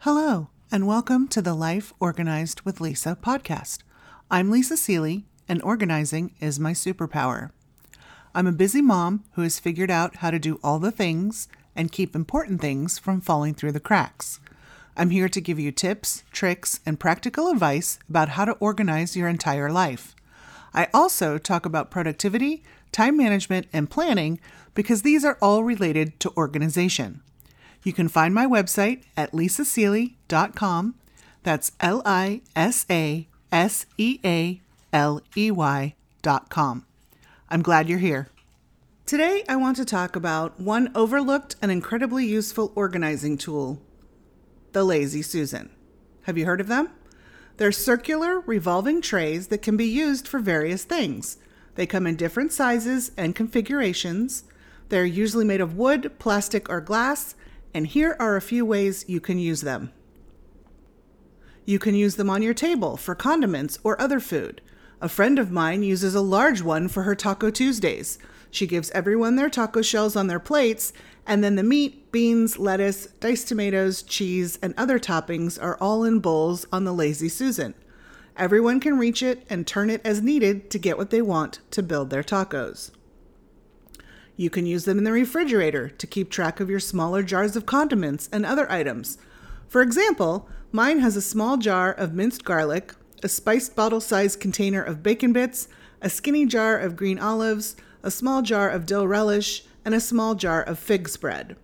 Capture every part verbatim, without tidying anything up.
Hello, and welcome to the Life Organized with Lisa podcast. I'm Lisa Seeley, and organizing is my superpower. I'm a busy mom who has figured out how to do all the things and keep important things from falling through the cracks. I'm here to give you tips, tricks, and practical advice about how to organize your entire life. I also talk about productivity, time management, and planning because these are all related to organization. You can find my website at lisa seeley dot com. That's L I S A S E A L E Y dot com. I'm glad you're here. Today, I want to talk about one overlooked and incredibly useful organizing tool, the Lazy Susan. Have you heard of them? They're circular, revolving trays that can be used for various things. They come in different sizes and configurations. They're usually made of wood, plastic, or glass, and here are a few ways you can use them. You can use them on your table for condiments or other food. A friend of mine uses a large one for her Taco Tuesdays. She gives everyone their taco shells on their plates, and then the meat, beans, lettuce, diced tomatoes, cheese, and other toppings are all in bowls on the Lazy Susan. Everyone can reach it and turn it as needed to get what they want to build their tacos. You can use them in the refrigerator to keep track of your smaller jars of condiments and other items. For example, mine has a small jar of minced garlic, a spiced bottle-sized container of bacon bits, a skinny jar of green olives, a small jar of dill relish, and a small jar of fig spread.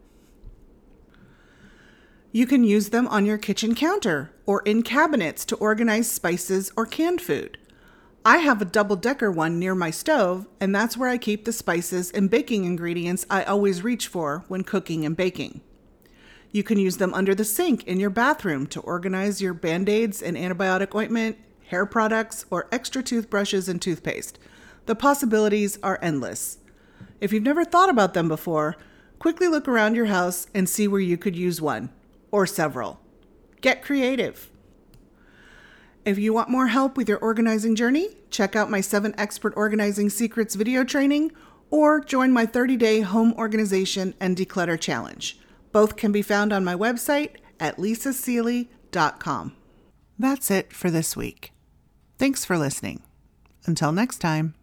You can use them on your kitchen counter or in cabinets to organize spices or canned food. I have a double-decker one near my stove, and that's where I keep the spices and baking ingredients I always reach for when cooking and baking. You can use them under the sink in your bathroom to organize your Band-Aids and antibiotic ointment, hair products, or extra toothbrushes and toothpaste. The possibilities are endless. If you've never thought about them before, quickly look around your house and see where you could use one, or several. Get creative. If you want more help with your organizing journey, check out my seven Expert Organizing Secrets video training or join my thirty-day Home Organization and Declutter Challenge. Both can be found on my website at lisa seeley dot com. That's it for this week. Thanks for listening. Until next time.